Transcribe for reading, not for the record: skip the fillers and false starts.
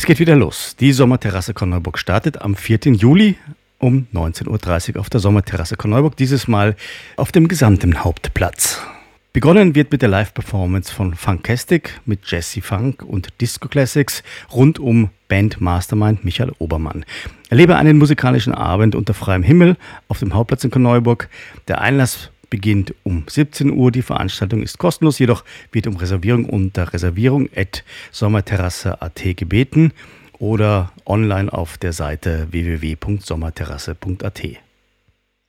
Es geht wieder los. Die Sommerterrasse Korneuburg startet am 4. Juli um 19.30 Uhr auf der Sommerterrasse Korneuburg, dieses Mal auf dem gesamten Hauptplatz. Begonnen wird mit der Live-Performance von Funkastic mit Jazzy Funk und Disco Classics rund um Band-Mastermind Michael Obermann. Erlebe einen musikalischen Abend unter freiem Himmel auf dem Hauptplatz in Korneuburg. Der Einlass beginnt um 17 Uhr. Die Veranstaltung ist kostenlos, jedoch wird um Reservierung unter reservierung@sommerterrasse.at gebeten oder online auf der Seite www.sommerterrasse.at.